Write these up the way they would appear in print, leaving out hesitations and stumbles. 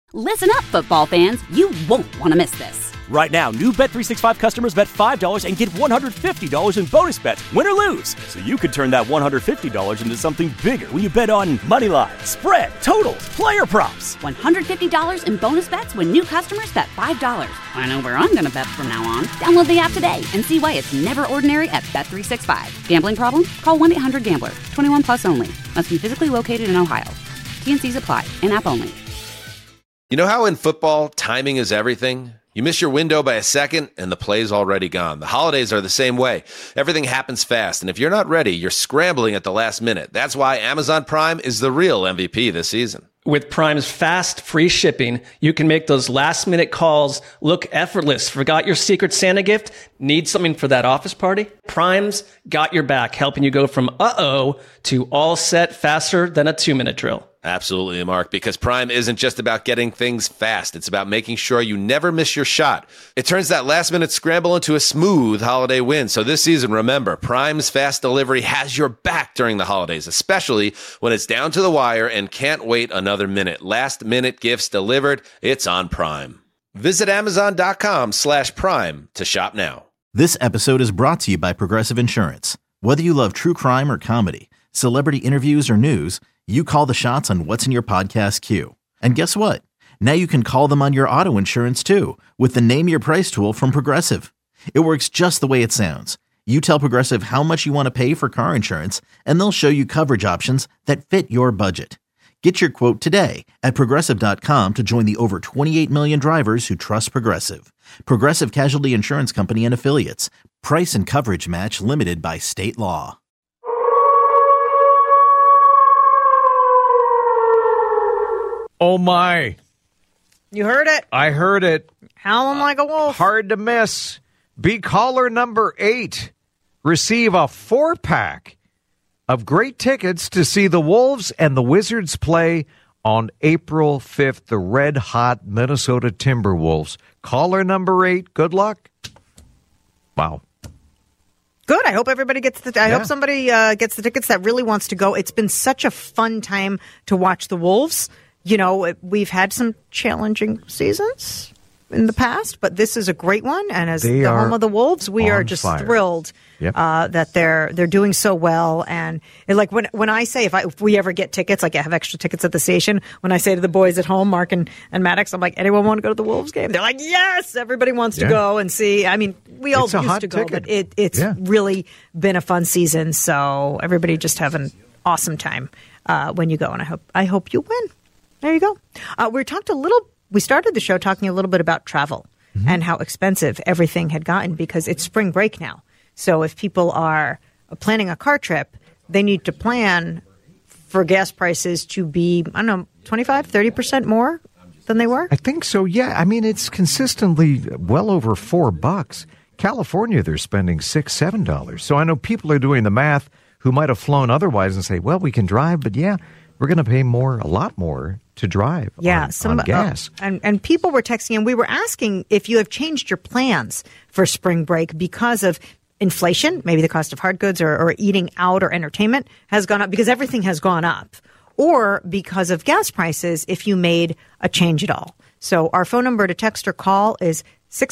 Listen up, football fans. You won't want to miss this. Right now, new Bet365 customers bet $5 and get $150 in bonus bets, win or lose. So you could turn that $150 into something bigger when you bet on money line, spread, totals, player props. $150 in bonus bets when new customers bet $5. I know where I'm going to bet from now on. Download the app today and see why it's never ordinary at Bet365. Gambling problem? Call 1-800-GAMBLER. 21 plus only. Must be physically located in Ohio. T&Cs apply. In-app only. You know how in football, timing is everything? You miss your window by a second, and the play's already gone. The holidays are the same way. Everything happens fast, and if you're not ready, you're scrambling at the last minute. That's why Amazon Prime is the real MVP this season. With Prime's fast, free shipping, you can make those last-minute calls look effortless. Forgot your Secret Santa gift? Need something for that office party? Prime's got your back, helping you go from uh-oh to all set faster than a 2-minute drill. Absolutely, Mark, because Prime isn't just about getting things fast. It's about making sure you never miss your shot. It turns that last-minute scramble into a smooth holiday win. So this season, remember, Prime's fast delivery has your back during the holidays, especially when it's down to the wire and can't wait another minute. Last-minute gifts delivered, it's on Prime. Visit Amazon.com/Prime to shop now. This episode is brought to you by Progressive Insurance. Whether you love true crime or comedy, celebrity interviews or news, you call the shots on what's in your podcast queue. And guess what? Now you can call them on your auto insurance too with the Name Your Price tool from Progressive. It works just the way it sounds. You tell Progressive how much you want to pay for car insurance, and they'll show you coverage options that fit your budget. Get your quote today at Progressive.com to join the over 28 million drivers who trust Progressive. Progressive Casualty Insurance Company and Affiliates. Price and coverage match limited by state law. Oh, my. You heard it. I heard it. Howling like a wolf. Hard to miss. Be caller number 8. Receive a 4-pack of great tickets to see the Wolves and the Wizards play on April 5th, the red-hot Minnesota Timberwolves. Caller number 8. Good luck. Wow. Good. I hope everybody gets I hope somebody gets the tickets that really wants to go. It's been such a fun time to watch the Wolves. You know, we've had some challenging seasons in the past, but this is a great one. And as the home of the Wolves, we are just thrilled that they're doing so well. And like when I say if we ever get tickets, like I have extra tickets at the station, when I say to the boys at home, Mark and Maddox, I'm like, anyone want to go to the Wolves game? They're like, yes, everybody wants to go and see. I mean, we all used to go, but it's really been a fun season. So everybody just have an awesome time when you go, and I hope you win. There you go. We started the show talking a little bit about travel and how expensive everything had gotten because it's spring break now. So if people are planning a car trip, they need to plan for gas prices to be, 25, 30% more than they were? I think so, yeah. I mean, it's consistently well over $4. California, they're spending $6, $7. So I know people are doing the math who might have flown otherwise and say, well, we can drive, but we're going to pay a lot more to drive on gas. And people were texting, and we were asking if you have changed your plans for spring break because of inflation, maybe the cost of hard goods or eating out or entertainment has gone up because everything has gone up, or because of gas prices if you made a change at all. So our phone number to text or call is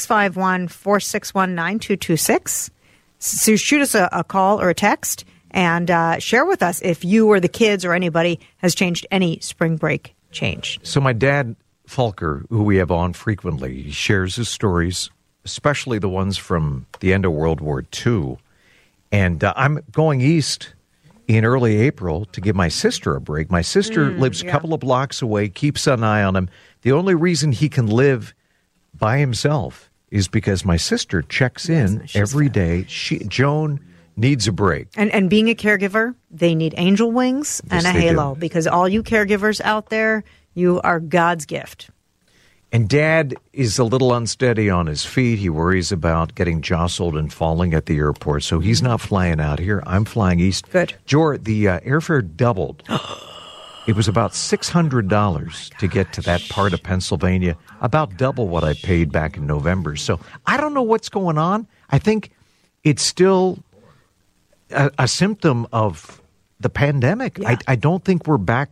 651-461-9226. So shoot us a call or a text and share with us if you or the kids or anybody has changed any spring break change. So my dad, Fulker, who we have on frequently, he shares his stories, especially the ones from the end of World War II. And I'm going east in early April to give my sister a break. My sister lives a couple of blocks away, keeps an eye on him. The only reason he can live by himself is because my sister checks in every day. Joan needs a break. And being a caregiver, they need angel wings and a halo because all you caregivers out there, you are God's gift. And Dad is a little unsteady on his feet. He worries about getting jostled and falling at the airport, so he's not flying out here. I'm flying east. Good. Jor, the airfare doubled. It was about $600 to get to that part of Pennsylvania, about double what I paid back in November. So I don't know what's going on. I think it's still a symptom of the pandemic. I don't think we're back up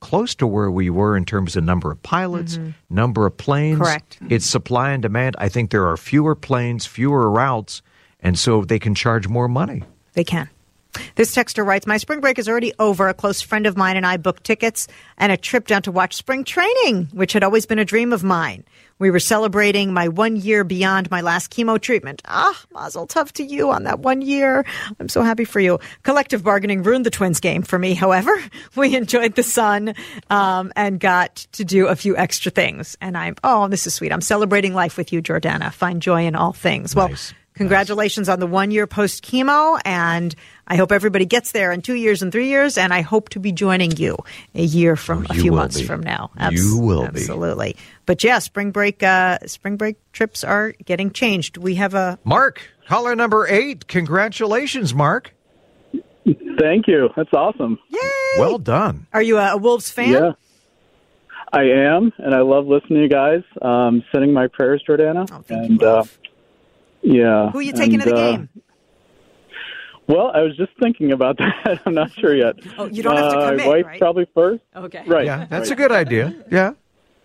close to where we were in terms of number of pilots, number of planes. Correct. It's supply and demand. I think there are fewer planes, fewer routes, and so they can charge more money. They can. This texter writes, my spring break is already over. A close friend of mine and I booked tickets and a trip down to watch spring training, which had always been a dream of mine. We were celebrating my 1 year beyond my last chemo treatment. Mazel tov to you on that 1 year. I'm so happy for you. Collective bargaining ruined the Twins game for me. However, we enjoyed the sun and got to do a few extra things. And this is sweet. I'm celebrating life with you, Jordana. Find joy in all things. Nice. Well, congratulations on the 1 year post chemo, and I hope everybody gets there in 2 years and 3 years, and I hope to be joining you a year from a few months from now. You will be. Absolutely. But yeah, spring break trips are getting changed. We have a Mark, caller number 8. Congratulations, Mark. Thank you. That's awesome. Yay! Well done. Are you a Wolves fan? Yeah, I am, and I love listening to you guys. Sending my prayers, Jordana. Oh, thank you. Yeah. Who are you taking to the game? Well, I was just thinking about that. I'm not sure yet. Oh, you don't have to commit, my wife right? probably first. Okay. Right. Yeah, that's a good idea. Yeah.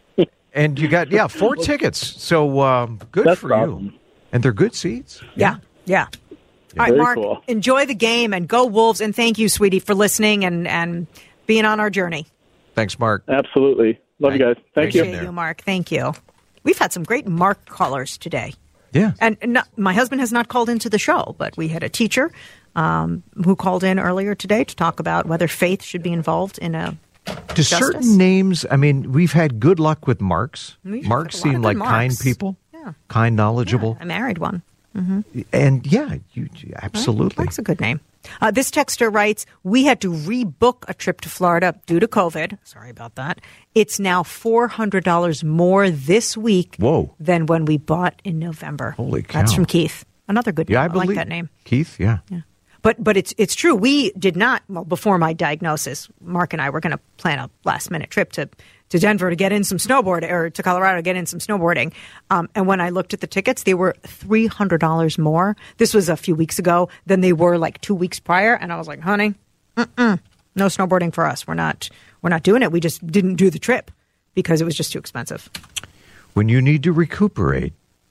And you got, 4 tickets. So good That's for awesome. you. And they're good seats. Yeah. All right, Very Mark, cool. enjoy the game and go Wolves. And thank you, sweetie, for listening and being on our journey. Thanks, Mark. Absolutely. Love you guys. Thank you. Appreciate you, Mark. Thank you. We've had some great Mark callers today. Yeah. And my husband has not called into the show, but we had a teacher who called in earlier today to talk about whether faith should be involved in a Do certain names, we've had good luck with Marks. We've Marks had a lot seem of like good kind Marks. people, Yeah. kind, knowledgeable. I married one. And you absolutely. Mark's a good name. This texter writes, we had to rebook a trip to Florida due to COVID. Sorry about that. It's now $400 more this week than when we bought in November. Holy cow. That's from Keith. Another good name. Yeah, I like believe that name. Keith, yeah. But it's true. We did not, before my diagnosis, Mark and I were going to plan a last-minute trip to Denver to get in some snowboarding, or to Colorado to get in some snowboarding. And when I looked at the tickets, they were $300 more. This was a few weeks ago than they were like 2 weeks prior. And I was like, honey, no snowboarding for us. We're not doing it. We just didn't do the trip because it was just too expensive. When you need to recuperate,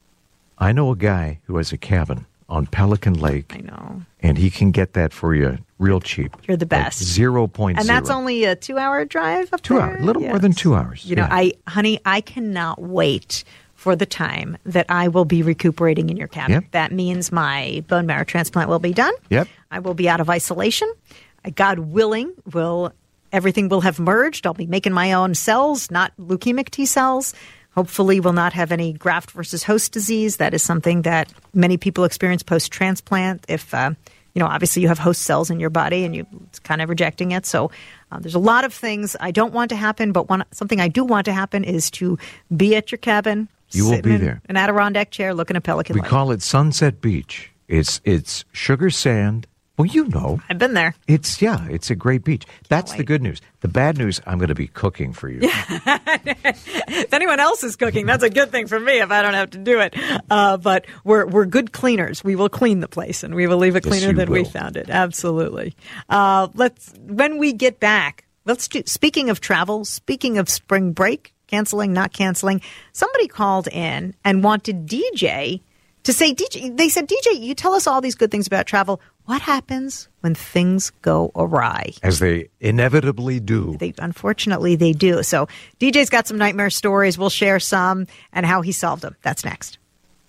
I know a guy who has a cabin on Pelican Lake. I know. And he can get that for you real cheap. You're the best. Like 0.0. And that's only a 2-hour drive up 2 there? hours, a little more than 2 hours. You know, I cannot wait for the time that I will be recuperating in your cabin. Yep. That means my bone marrow transplant will be done. Yep. I will be out of isolation. God willing, everything will have merged. I'll be making my own cells, not leukemic T cells. Hopefully will not have any graft versus host disease. That is something that many people experience post-transplant. If, obviously you have host cells in your body and it's kind of rejecting it. So there's a lot of things I don't want to happen, but something I do want to happen is to be at your cabin. You will be there. An Adirondack chair looking at Pelican Lake. We call it Sunset Beach. It's sugar sand. Well, you know. I've been there. It's a great beach. That's the good news. The bad news, I'm going to be cooking for you. If anyone else is cooking, that's a good thing for me if I don't have to do it. But we're good cleaners. We will clean the place, and we will leave it cleaner than we found it. Absolutely. When we get back, speaking of travel, speaking of spring break, canceling, not canceling, somebody called in and wanted DJ to say, they said, DJ, you tell us all these good things about travel. What happens when things go awry? As they inevitably do. Unfortunately, they do. So DJ's got some nightmare stories. We'll share some and how he solved them. That's next.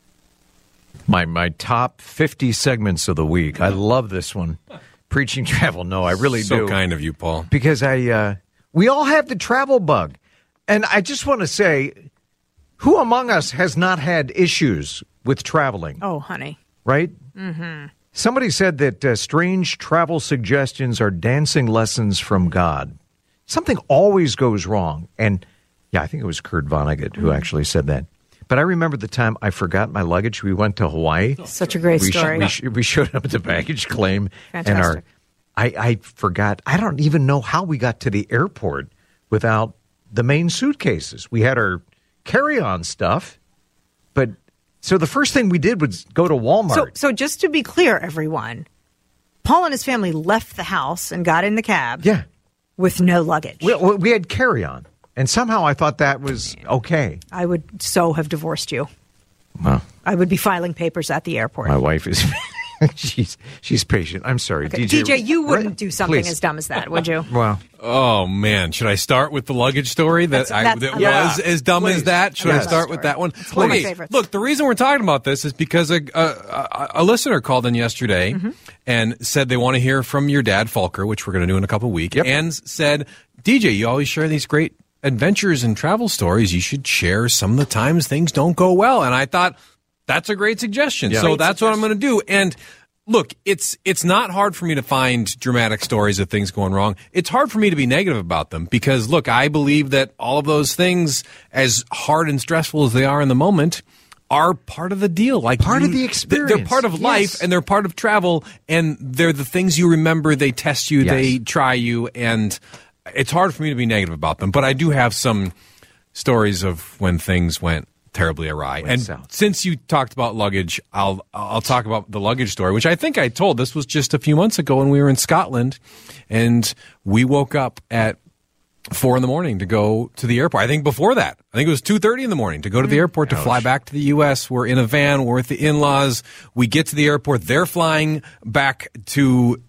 My top 50 segments of the week. I love this one. Preaching travel. No, I really do. So kind of you, Paul. Because we all have the travel bug. And I just want to say, who among us has not had issues with traveling? Oh, honey. Right? Mm-hmm. Somebody said that strange travel suggestions are dancing lessons from God. Something always goes wrong. And, I think it was Kurt Vonnegut who actually said that. But I remember the time I forgot my luggage. We went to Hawaii. Such a great story. We showed up at the baggage claim. Fantastic. And I forgot. I don't even know how we got to the airport without the main suitcases. We had our carry-on stuff, but... So the first thing we did was go to Walmart. So just to be clear, everyone, Paul and his family left the house and got in the cab. Yeah. with no luggage. We had carry-on, and somehow I thought that was okay. I would so have divorced you. Well, I would be filing papers at the airport. my wife is she's patient. I'm sorry, Okay. DJ. You wouldn't do something please. as dumb as that, would you? Well, Oh man, should I start with the luggage story that was as dumb as that? Should I start with that one? It's one of my favorites. Look, the reason we're talking about this is because a listener called in yesterday and said they want to hear from your dad, Fulker, which we're going to do in a couple of weeks, and said, DJ, you always share these great adventures and travel stories. You should share some of the times things don't go well. And I thought that's a great suggestion. Yeah. So that's what I'm going to do. And look, it's not hard for me to find dramatic stories of things going wrong. It's hard for me to be negative about them because, look, I believe that all of those things, as hard and stressful as they are in the moment, are part of the deal. Like part of the experience. They're part of life and they're part of travel, and they're the things you remember. They test you, they try you, and it's hard for me to be negative about them. But I do have some stories of when things went terribly awry. And since you talked about luggage, I'll talk about the luggage story, which I think I told. This was just a few months ago when we were in Scotland, and we woke up at 4 a.m. to go to the airport. I think before that, I think it was 2:30 in the morning to go to the airport to fly back to the U.S. We're in a van. We're with the in-laws. We get to the airport. They're flying back to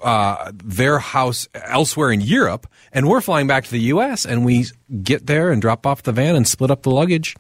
their house elsewhere in Europe, and we're flying back to the U.S. And we get there and drop off the van and split up the luggage.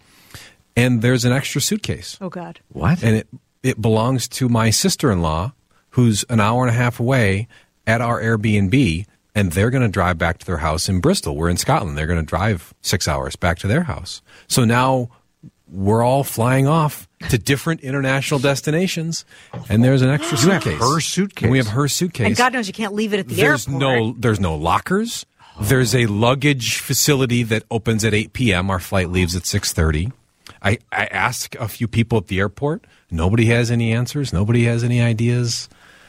And there's an extra suitcase. Oh, God. What? And it belongs to my sister-in-law, who's an hour and a half away at our Airbnb, and they're going to drive back to their house in Bristol. We're in Scotland. They're going to drive 6 hours back to their house. So now we're all flying off to different international destinations, and there's an extra suitcase. You have her suitcase. And we have her suitcase. And God knows you can't leave it at the airport. There's no lockers. There's a luggage facility that opens at 8 p.m. Our flight leaves at 6:30. I asked a few people at the airport. Nobody has any answers. Nobody has any ideas.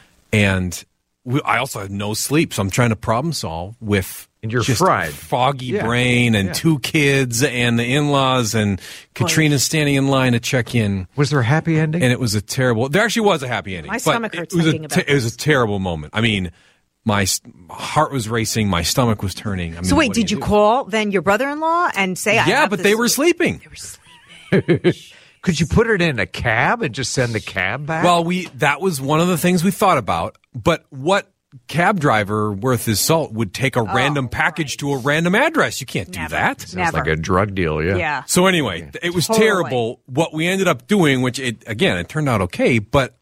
And I also had no sleep, so I'm trying to problem solve with just a foggy brain and 2 kids and the in-laws and Katrina standing in line to check in. Was there a happy ending? And it was there actually was a happy ending. My stomach hurts thinking about it. It was a terrible moment. I mean, my heart was racing. My stomach was turning. I mean, so wait, did you call then your brother-in-law and say, they were sleeping. They were sleeping. Could you put it in a cab and just send the cab back? Well, that was one of the things we thought about. But what cab driver worth his salt would take a random package to a random address? You can't do that. Sounds like a drug deal, Yeah. So anyway, it was terrible. What we ended up doing, which it turned out okay, but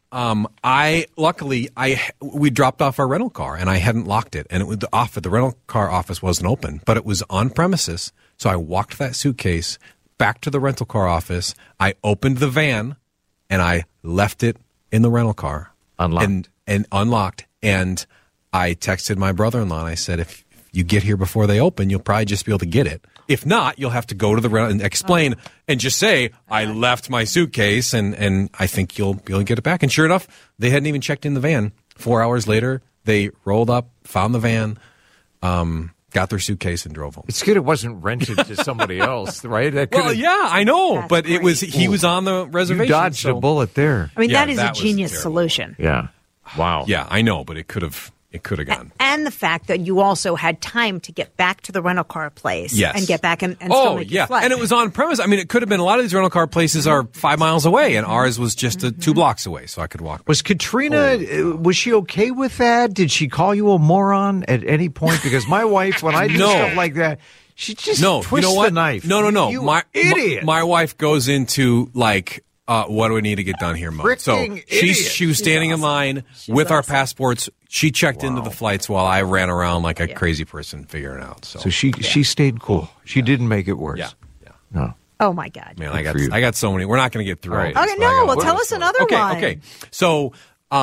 we dropped off our rental car and I hadn't locked it, and it was the rental car office wasn't open, but it was on premises. So I walked that suitcase back to the rental car office. I opened the van and I left it in the rental car. Unlocked. And unlocked. And I texted my brother-in-law and I said, if you get here before they open, you'll probably just be able to get it. If not, you'll have to go to the rental and explain and just say, I left my suitcase and I think you'll be able to get it back. And sure enough, they hadn't even checked in the van. 4 hours later, they rolled up, found the van, got their suitcase and drove home. It's good it wasn't rented to somebody else, right? I know, That's but great. he was on the reservation. You dodged a bullet there. I mean, Yeah, that is a that was genius terrible. solution. Yeah. Wow. Yeah, I know, but it could have gone. And the fact that you also had time to get back to the rental car place Yes. and get back and still make your flight. And it was on premise. I mean, it could have been a lot of these rental car places are 5 miles away, and ours was just 2 blocks away, so I could walk. Was Katrina, was she okay with that? Did she call you a moron at any point? Because my wife, when I do stuff like that, she just twists the knife. No. You idiot. My wife goes into like, what do we need to get done here mode. So she was standing in line with our passports. She checked into the flights while I ran around like a crazy person figuring it out. So she stayed cool. She didn't make it worse. Yeah. No. Oh, my God. Man, I got so many. We're not going to get through all Right. this, Okay, but I no, got well, tell us another one. Okay. So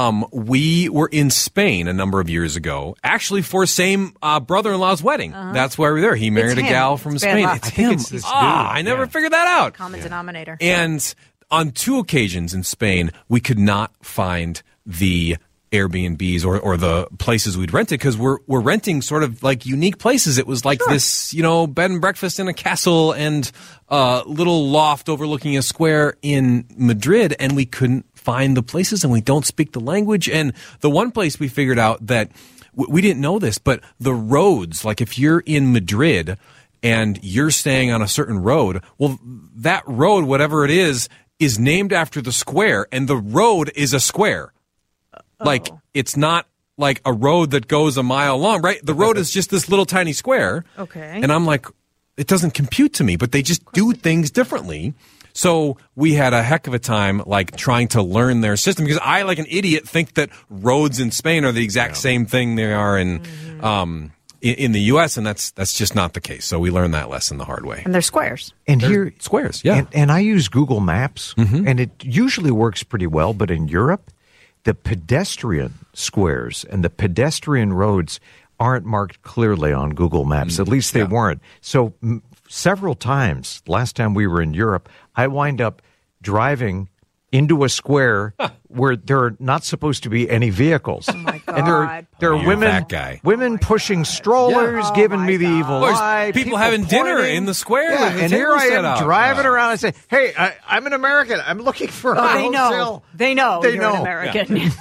we were in Spain a number of years ago, actually for same brother-in-law's wedding. That's why we were there. He married a him. gal from It's bad Spain. luck. It's I think him. it's this dude. I never figured that out. Common denominator. And on 2 occasions in Spain, we could not find the Airbnbs or the places we'd rented because we're renting sort of like unique places. It was like this, bed and breakfast in a castle and little loft overlooking a square in Madrid, and we couldn't find the places, and we don't speak the language. And the one place we figured out that we didn't know this, but the roads, like if you're in Madrid and you're staying on a certain road, well, that road, whatever it is named after the square, and the road is a square. Like, it's not like a road that goes a mile long, right? The road is just this little tiny square. Okay. And I'm like, it doesn't compute to me, but they just do things differently. So we had a heck of a time, like, trying to learn their system, because I, like an idiot, think that roads in Spain are the exact same thing they are in the U.S., and that's just not the case. So we learned that lesson the hard way. And they're squares. And They're here, squares, yeah. And I use Google Maps, and it usually works pretty well. But in Europe, the pedestrian squares and the pedestrian roads aren't marked clearly on Google Maps. At least they weren't. So several times, last time we were in Europe, I wind up driving into a square where there are not supposed to be any vehicles. Oh my God. And there are women pushing strollers, giving me the evil eye. People having dinner in the square. Yeah, with and the here I table am set driving out. around and say, "Hey, I'm an American. I'm looking for a They hotel." know. They know you're an American.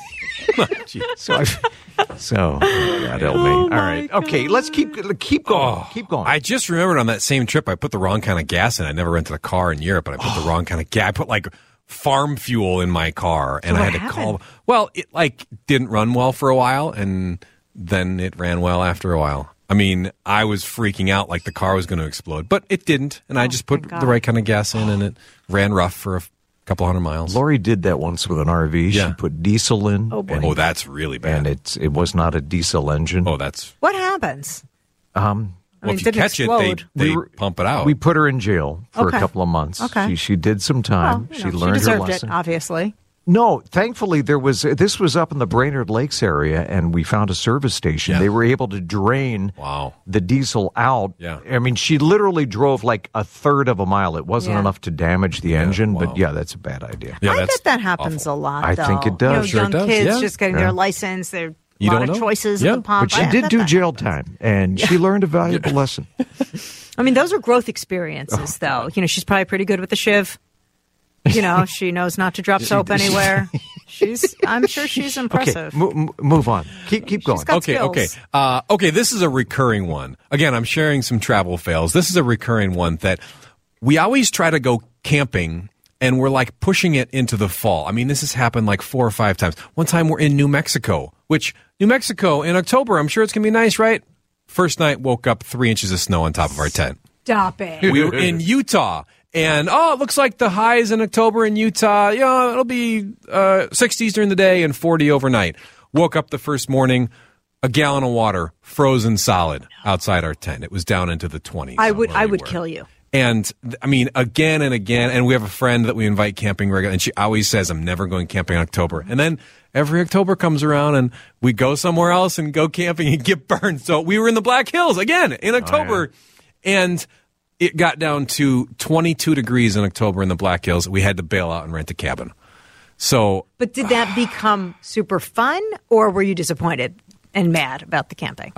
So God help me. All right, okay, let's keep going. Keep going. I just remembered on that same trip, I put the wrong kind of gas in. I never rented a car in Europe, but I put the wrong kind of gas. I put like farm fuel in my car, and I had to call. Well, it like didn't run well for a while, and then it ran well after a while. I mean, I was freaking out like the car was going to explode, but it didn't, and I just put the right kind of gas in, and it ran rough for a couple hundred miles. Lori did that once with an RV. Yeah. She put diesel in. Oh, that's really bad. And it was not a diesel engine. Oh, that's What happens? well. If you catch it, they pump it out. We put her in jail for Okay. a couple of months. Okay. She did some time. Well, she learned she deserved her lesson. it, obviously. No, thankfully this was up in the Brainerd Lakes area, and we found a service station. Yeah. They were able to drain the diesel out. Yeah. I mean, she literally drove like a third of a mile. It wasn't enough to damage the engine, but that's a bad idea. Yeah, I that's bet that happens awful. a lot, I though. think it does. Sure young it does, kids yeah. just getting their license. There are a You lot don't of know. choices Yeah. at the pump. But she I did bet do that jail happens. time, and she learned a valuable lesson. I mean, those are growth experiences, though. You know, she's probably pretty good with the shiv. You know, she knows not to drop soap anywhere. I'm sure she's impressive. Okay, move on. Keep going. got Okay. skills. Okay. This is a recurring one. Again, I'm sharing some travel fails. This is a recurring one that we always try to go camping, and we're like pushing it into the fall. I mean, this has happened like 4 or 5 times. One time we're in New Mexico, which New Mexico in October, I'm sure it's going to be nice, right? First night, woke up 3 inches of snow on top of our tent. Stop it. We were in Utah. And, it looks like the highs in October in Utah, it'll be 60s during the day and 40 overnight. Woke up the first morning, a gallon of water, frozen solid outside our tent. It was down into the 20s. I would kill you. And, I mean, again and again, and we have a friend that we invite camping regularly, and she always says, I'm never going camping in October. And then every October comes around, and we go somewhere else and go camping and get burned. So we were in the Black Hills again in October, and it got down to 22 degrees in October in the Black Hills. We had to bail out and rent a cabin. So, But did that become super fun, or were you disappointed and mad about the camping?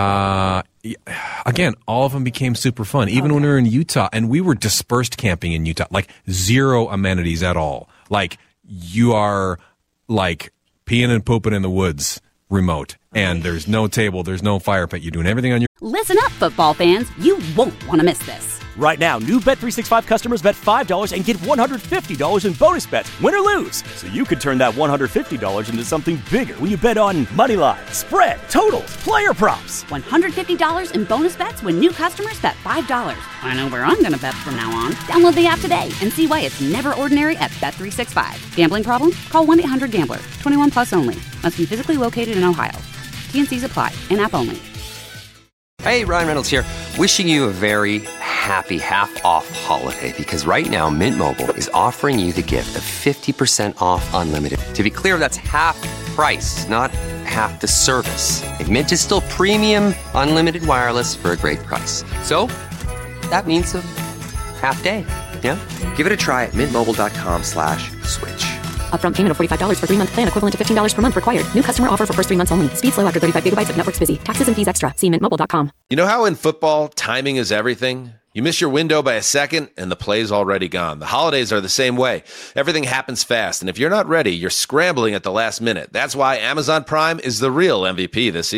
again, all of them became super fun, even when we were in Utah. And we were dispersed camping in Utah, like 0 amenities at all. Like, you are like peeing and pooping in the woods remote. And there's no table, there's no fire pit. You're doing everything on your... Listen up, football fans. You won't want to miss this. Right now, new Bet365 customers bet $5 and get $150 in bonus bets, win or lose. So you could turn that $150 into something bigger when you bet on money line, spread, totals, player props. $150 in bonus bets when new customers bet $5. I know where I'm going to bet from now on. Download the app today and see why it's never ordinary at Bet365. Gambling problem? Call 1-800-GAMBLER. 21 plus only. Must be physically located in Ohio. T&Cs apply. In-app only. Hey, Ryan Reynolds here. Wishing you a very happy half-off holiday, because right now Mint Mobile is offering you the gift of 50% off unlimited. To be clear, that's half price, not half the service. And Mint is still premium unlimited wireless for a great price. So that means a half day. Yeah? Give it a try at mintmobile.com/switch. Upfront payment of $45 for 3-month plan, equivalent to $15 per month required. New customer offer for first 3 months only. Speed slow after 35 gigabytes if network's busy. Taxes and fees extra. See mintmobile.com. You know how in football, timing is everything? You miss your window by a second, and the play's already gone. The holidays are the same way. Everything happens fast, and if you're not ready, you're scrambling at the last minute. That's why Amazon Prime is the real MVP this season.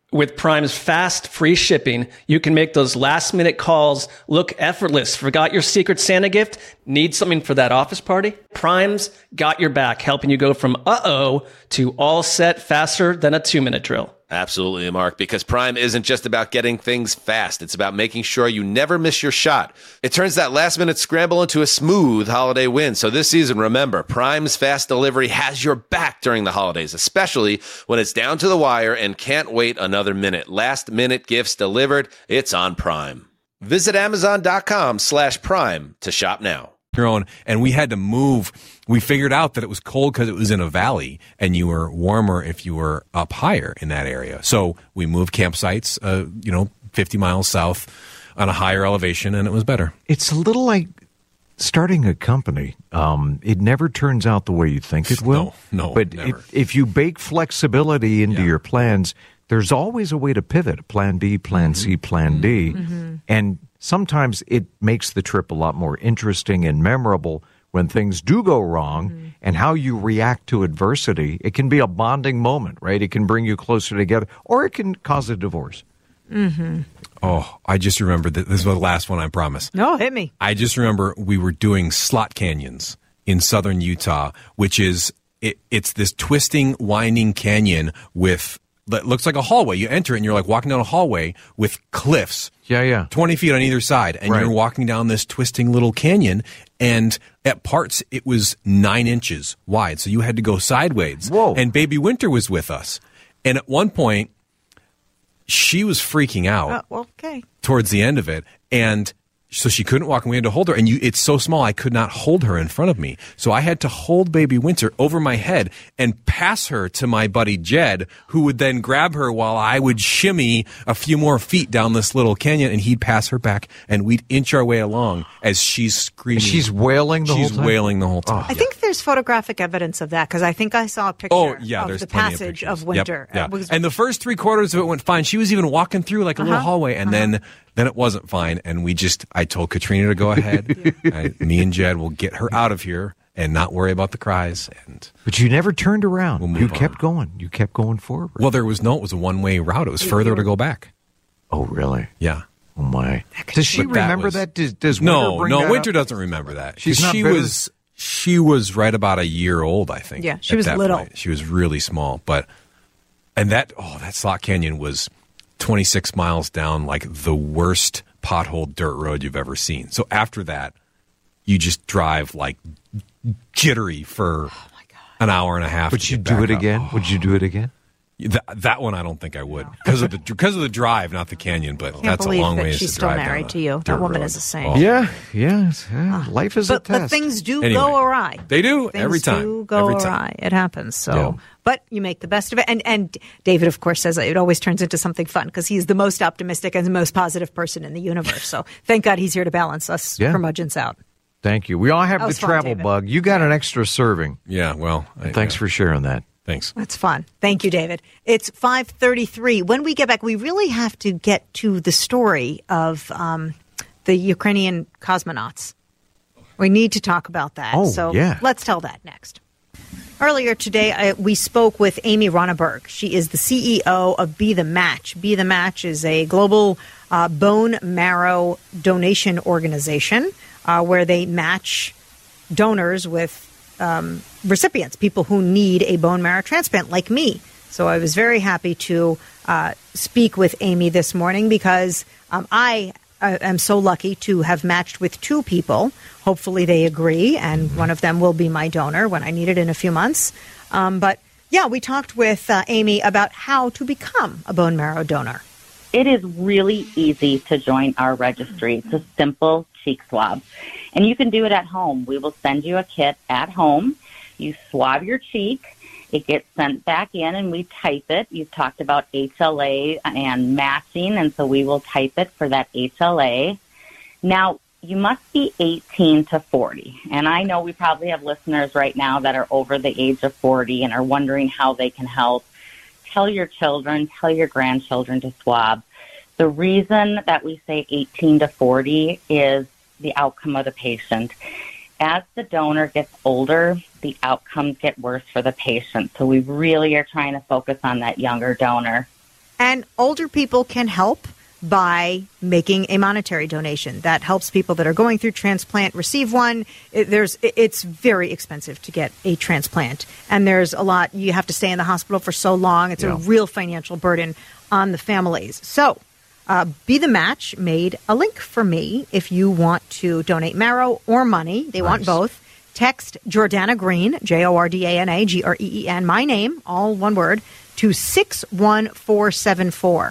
With Prime's fast, free shipping, you can make those last-minute calls look effortless. Forgot your Secret Santa gift? Need something for that office party? Prime's got your back, helping you go from uh-oh to all set faster than a 2-minute drill. Absolutely, Mark, because Prime isn't just about getting things fast. It's about making sure you never miss your shot. It turns that last-minute scramble into a smooth holiday win. So this season, remember, Prime's fast delivery has your back during the holidays, especially when it's down to the wire and can't wait another minute. Last-minute gifts delivered. It's on Prime. Visit Amazon.com/Prime to shop now. Your own, and we had to move. We figured out that it was cold because it was in a valley, and you were warmer if you were up higher in that area. So we moved campsites, 50 miles south on a higher elevation, and it was better. It's a little like starting a company. It never turns out the way you think it will. No, but never. If you bake flexibility into your plans, there's always a way to pivot. Plan B, Plan C, Plan D, and sometimes it makes the trip a lot more interesting and memorable when things do go wrong, and how you react to adversity. It can be a bonding moment, right? It can bring you closer together, or it can cause a divorce. Oh, I just remember that this is the last one, I promise. No, hit me. I just remember we were doing slot canyons in southern Utah, which is, it's this twisting, winding canyon with, that looks like a hallway. You enter it and you're like walking down a hallway with cliffs. Yeah. 20 feet on either side. And Right. you're walking down this twisting little canyon. And at parts, it was 9 inches wide. So you had to go sideways. Whoa. And Baby Winter was with us. And at one point, she was freaking out Okay. towards the end of it. And so she couldn't walk, and we had to hold her. And it's so small, I could not hold her in front of me. So I had to hold Baby Winter over my head and pass her to my buddy Jed, who would then grab her while I would shimmy a few more feet down this little canyon, and he'd pass her back, and we'd inch our way along as she's screaming. She's wailing the whole time? She's wailing the whole time. I think there's photographic evidence of that because I think I saw a picture there's of the plenty passage of, of winter. Yep, yeah. And the first 3/4 of it went fine. She was even walking through like a little hallway, and then it wasn't fine. And I told Katrina to go ahead. Me and Jed will get her out of here and not worry about the cries. But you never turned around. We'll You move kept on. going. You kept going forward. Well, it was a one-way route. It was further to go back. Oh, really? Yeah. Oh, my. Does she But that remember was- that? Does Winter bring that Winter up? doesn't remember that. She's not she bitter? was right about a year old, I think. Yeah, she at was that little. point. She was really small, and that Slot Canyon was 26 miles down, like the worst pothole dirt road you've ever seen. So after that, you just drive like jittery for an hour and a half. Would to you get do back it up. again? Would you do it again? That one I don't think I would because of the drive, not the canyon. But Can't that's a believe long that ways she's to still drive down married a to you. That dirt woman road. is a saint. Oh. Yeah. Life is a But test. things do Anyway. go awry. They do Things every time. do go Every time. awry. It happens. So, Yeah. but you make the best of it. And David, of course, says it always turns into something fun because he's the most optimistic and the most positive person in the universe. So thank God he's here to balance us curmudgeons out. Thank you. We all have That the was fun, travel David. bug. You got an extra serving. Yeah, well, Thanks for sharing that. Thanks. That's fun. Thank you, David. It's 5:33. When we get back, we really have to get to the story of the Ukrainian cosmonauts. We need to talk about that. Oh, so yeah. let's tell that next. Earlier today, we spoke with Amy Ronneberg. She is the CEO of Be the Match. Be the Match is a global bone marrow donation organization where they match donors with recipients, people who need a bone marrow transplant like me. So I was very happy to speak with Amy this morning because I am so lucky to have matched with 2 people. Hopefully they agree, and one of them will be my donor when I need it in a few months. But yeah, we talked with Amy about how to become a bone marrow donor. It is really easy to join our registry. It's a simple cheek swab. And you can do it at home. We will send you a kit at home. You swab your cheek. It gets sent back in, and we type it. You've talked about HLA and matching, and so we will type it for that HLA. Now, you must be 18 to 40. And I know we probably have listeners right now that are over the age of 40 and are wondering how they can help. Tell your children, tell your grandchildren to swab. The reason that we say 18 to 40 is the outcome of the patient. As the donor gets older, the outcomes get worse for the patient. So we really are trying to focus on that younger donor. And older people can help by making a monetary donation. That helps people that are going through transplant receive one. It's very expensive to get a transplant. And there's a lot. You have to stay in the hospital for so long. It's a real financial burden on the families. So Be the Match made a link for me if you want to donate marrow or money. They want both. Text Jordana Green, Jordana Green, my name, all one word, to 61474.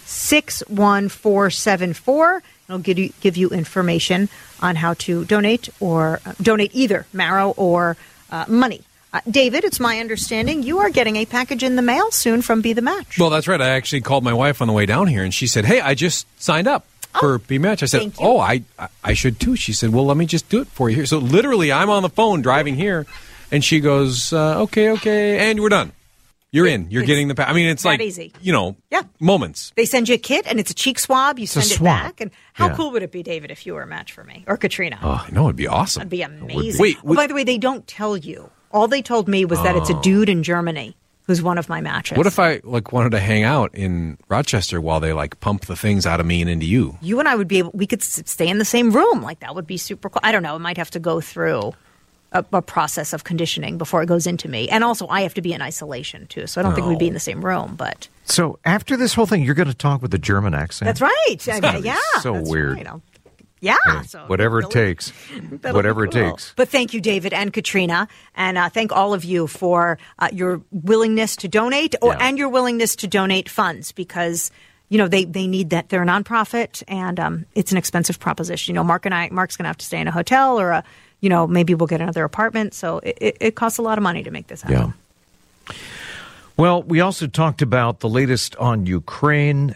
61474. It'll give you information on how to donate or donate either marrow or money. David, it's my understanding you are getting a package in the mail soon from Be the Match. Well, that's right. I actually called my wife on the way down here, and she said, hey, I just signed up for Be Match. I said, I should too. She said, well, let me just do it for you here. So literally, I'm on the phone driving here, and she goes, okay, and we're done. You're in. You're getting the pack. I mean, it's like, easy. Moments. They send you a kit, and it's a cheek swab. You send it back. And how cool would it be, David, if you were a match for me? Or Katrina? Oh, I know. It'd be awesome. It'd be amazing. Wait, by the way, they don't tell you. All they told me was that it's a dude in Germany who's one of my matches. What if I wanted to hang out in Rochester while they pump the things out of me and into you? You and I we could stay in the same room. That would be super cool. I don't know. It might have to go through a process of conditioning before it goes into me. And also, I have to be in isolation, too. So I don't think we'd be in the same room. But so after this whole thing, you're going to talk with a German accent? That's right. So weird. Right. So whatever it takes. Whatever it takes. But thank you, David and Katrina. And thank all of you for your willingness to donate and your willingness to donate funds because, they need that. They're a nonprofit and it's an expensive proposition. Mark's going to have to stay in a hotel or maybe we'll get another apartment. So it costs a lot of money to make this happen. Yeah. Well, we also talked about the latest on Ukraine.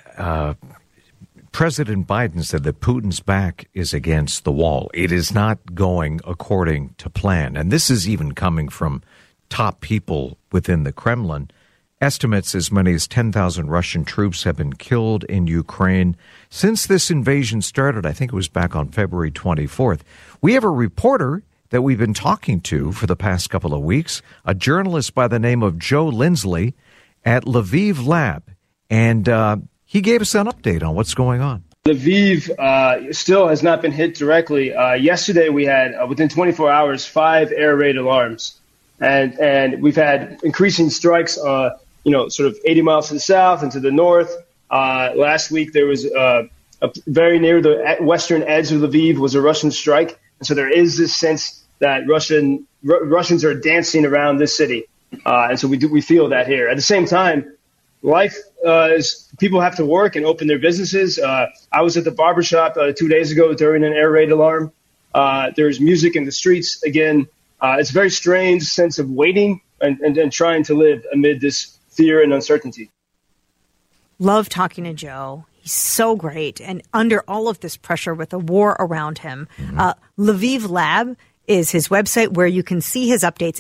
President Biden said that Putin's back is against the wall. It is not going according to plan. And this is even coming from top people within the Kremlin. Estimates as many as 10,000 Russian troops have been killed in Ukraine since this invasion started. I think it was back on February 24th. We have a reporter that we've been talking to for the past couple of weeks, a journalist by the name of Joe Lindsley at Lviv Lab. And he gave us an update on what's going on. Lviv still has not been hit directly. Yesterday we had, within 24 hours, 5 air raid alarms. And we've had increasing strikes, sort of 80 miles to the south and to the north. Last week there was very near the western edge of Lviv was a Russian strike. And so there is this sense that Russians are dancing around this city. And so we feel that here. At the same time, life is people have to work and open their businesses. I was at the barbershop 2 days ago during an air raid alarm. There's music in the streets again. It's a very strange sense of waiting and trying to live amid this fear and uncertainty. Love talking to Joe. He's so great. And under all of this pressure with the war around him, Lviv Lab is his website where you can see his updates,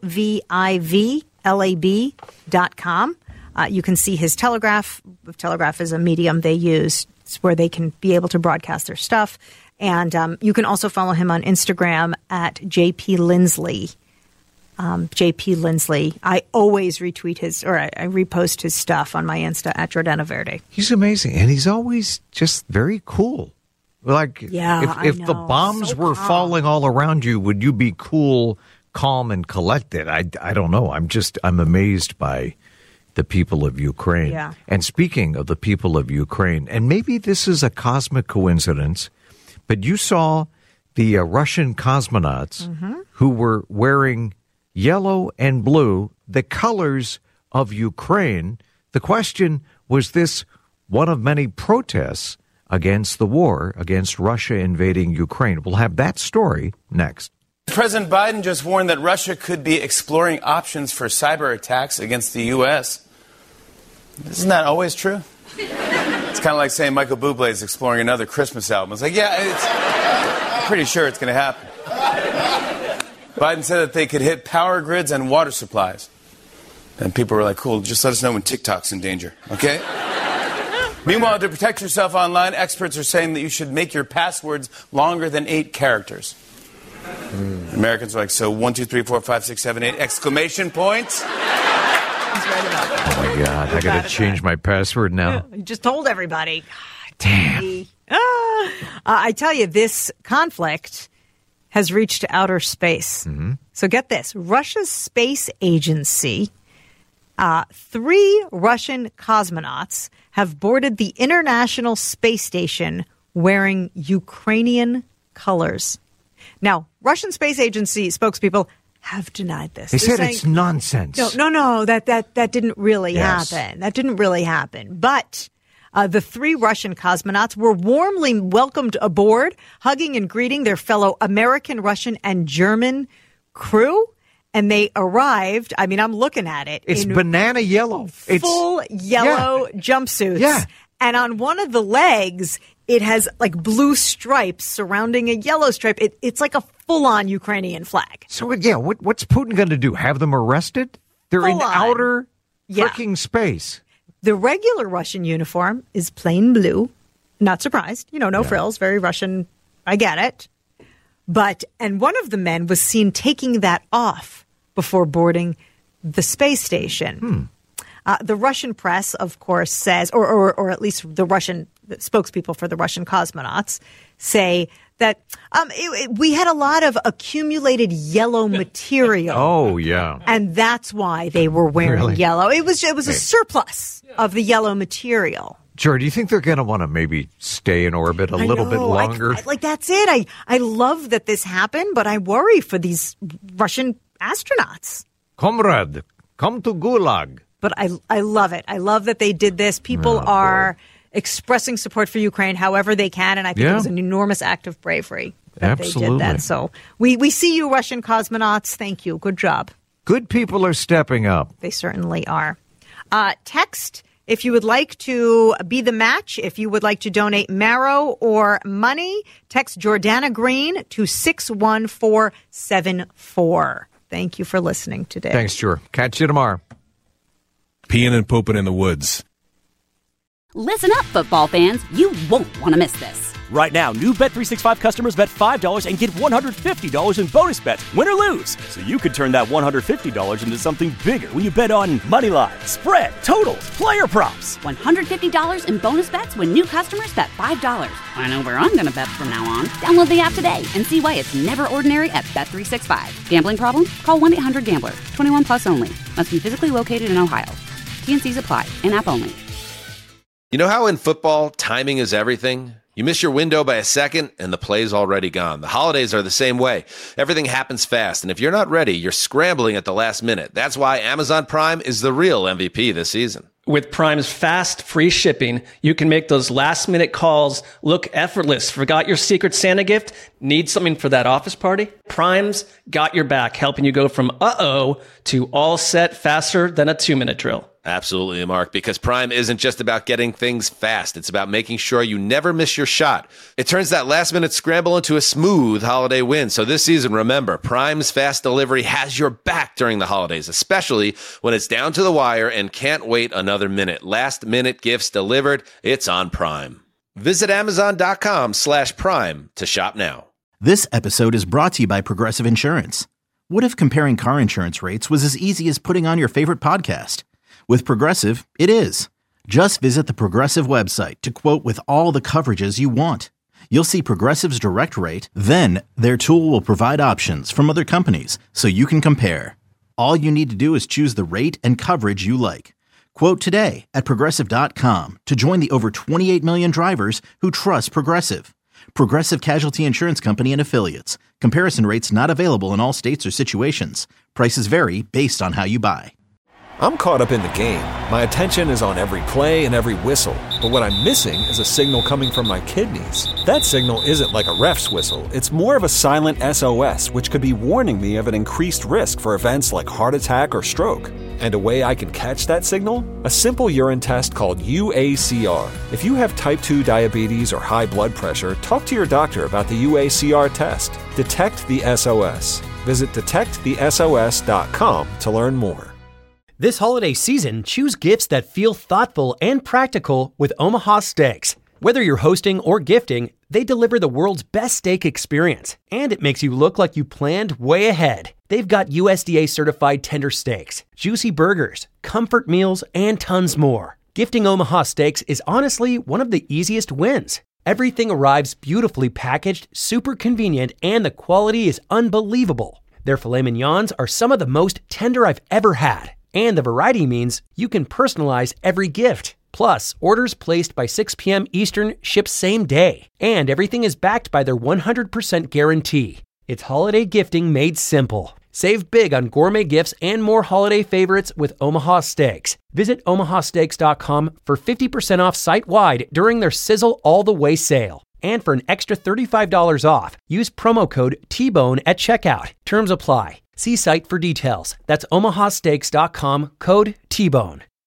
LVIVLAB.com. You can see his Telegraph. Telegraph is a medium they use. It's where they can be able to broadcast their stuff. And you can also follow him on Instagram at JP Lindsley. JP Lindsley. I always retweet I repost his stuff on my Insta at Jordana Verde. He's amazing. And he's always just very cool. If the bombs were falling all around you, would you be cool, calm, and collected? I don't know. I'm amazed by the people of Ukraine. Yeah. And speaking of the people of Ukraine, and maybe this is a cosmic coincidence, but you saw the Russian cosmonauts who were wearing yellow and blue, the colors of Ukraine. The question, was this one of many protests against the war, against Russia invading Ukraine? We'll have that story next. President Biden just warned that Russia could be exploring options for cyber attacks against the U.S. Isn't that always true? It's kind of like saying Michael Bublé is exploring another Christmas album. It's like, I'm pretty sure it's going to happen. Biden said that they could hit power grids and water supplies. And people were like, cool, just let us know when TikTok's in danger, okay? Meanwhile, to protect yourself online, experts are saying that you should make your passwords longer than 8 characters. Americans are like, so 1, 2, 3, 4, 5, 6, 7, 8 exclamation points? He's right about that. Oh, my God. I got to change my password now. You just told everybody. Damn. I tell you, this conflict has reached outer space. Mm-hmm. So get this. Russia's space agency, 3 Russian cosmonauts have boarded the International Space Station wearing Ukrainian colors. Now, Russian Space Agency spokespeople have denied this. They said it's nonsense. No, that didn't really happen. That didn't really happen. But the 3 Russian cosmonauts were warmly welcomed aboard, hugging and greeting their fellow American, Russian, and German crew. And they arrived, I mean, I'm looking at it. It's banana yellow. Full yellow jumpsuits. Yeah. And on one of the legs, it has like blue stripes surrounding a yellow stripe. It's like a full-on Ukrainian flag. So, yeah, what's Putin going to do? Have them arrested? They're in outer freaking space. The regular Russian uniform is plain blue. Not surprised. No frills. Very Russian. I get it. And one of the men was seen taking that off before boarding the space station. The Russian press, of course, says, or at least the Russian spokespeople for the Russian cosmonauts say that we had a lot of accumulated yellow material. Oh, yeah. And that's why they were wearing yellow. It was a surplus of the yellow material. Joe, do you think they're going to want to maybe stay in orbit a little bit longer? That's it. I love that this happened, but I worry for these Russian astronauts. Comrade, come to Gulag. But I love it. I love that they did this. People are expressing support for Ukraine however they can, and I think it was an enormous act of bravery that they did that. So we see you, Russian cosmonauts. Thank you. Good job. Good people are stepping up. They certainly are. Text if you would like to be the match, if you would like to donate marrow or money, text Jordana Green to 61474. Thank you for listening today. Thanks, Jor. Catch you tomorrow. Peeing and pooping in the woods. Listen up, football fans. You won't want to miss this. Right now, new Bet365 customers bet $5 and get $150 in bonus bets, win or lose. So you could turn that $150 into something bigger when you bet on moneyline, spread, totals, player props. $150 in bonus bets when new customers bet $5. I know where I'm going to bet from now on. Download the app today and see why it's never ordinary at Bet365. Gambling problem? Call 1-800-GAMBLER. 21 plus only. Must be physically located in Ohio. T&Cs apply. In-app only. You know how in football, timing is everything? You miss your window by a second, and the play's already gone. The holidays are the same way. Everything happens fast, and if you're not ready, you're scrambling at the last minute. That's why Amazon Prime is the real MVP this season. With Prime's fast, free shipping, you can make those last-minute calls look effortless. Forgot your Secret Santa gift? Need something for that office party? Prime's got your back, helping you go from uh-oh to all set faster than a 2-minute drill. Absolutely, Mark, because Prime isn't just about getting things fast. It's about making sure you never miss your shot. It turns that last-minute scramble into a smooth holiday win. So this season, remember, Prime's fast delivery has your back during the holidays, especially when it's down to the wire and can't wait another minute. Last-minute gifts delivered. It's on Prime. Visit Amazon.com/Prime to shop now. This episode is brought to you by Progressive Insurance. What if comparing car insurance rates was as easy as putting on your favorite podcast? With Progressive, it is. Just visit the Progressive website to quote with all the coverages you want. You'll see Progressive's direct rate, then their tool will provide options from other companies so you can compare. All you need to do is choose the rate and coverage you like. Quote today at Progressive.com to join the over 28 million drivers who trust Progressive. Progressive Casualty Insurance Company and Affiliates. Comparison rates not available in all states or situations. Prices vary based on how you buy. I'm caught up in the game. My attention is on every play and every whistle. But what I'm missing is a signal coming from my kidneys. That signal isn't like a ref's whistle. It's more of a silent SOS, which could be warning me of an increased risk for events like heart attack or stroke. And a way I can catch that signal? A simple urine test called UACR. If you have type 2 diabetes or high blood pressure, talk to your doctor about the UACR test. Detect the SOS. Visit detectthesos.com to learn more. This holiday season, choose gifts that feel thoughtful and practical with Omaha Steaks. Whether you're hosting or gifting, they deliver the world's best steak experience, and it makes you look like you planned way ahead. They've got USDA certified tender steaks, juicy burgers, comfort meals, and tons more. Gifting Omaha Steaks is honestly one of the easiest wins. Everything arrives beautifully packaged, super convenient, and the quality is unbelievable. Their filet mignons are some of the most tender I've ever had, and the variety means you can personalize every gift. Plus, orders placed by 6 p.m. Eastern ship same day, and everything is backed by their 100% guarantee. It's holiday gifting made simple. Save big on gourmet gifts and more holiday favorites with Omaha Steaks. Visit omahasteaks.com for 50% off site-wide during their Sizzle All the Way sale. And for an extra $35 off, use promo code TBONE at checkout. Terms apply. See site for details. That's omahasteaks.com, code TBONE.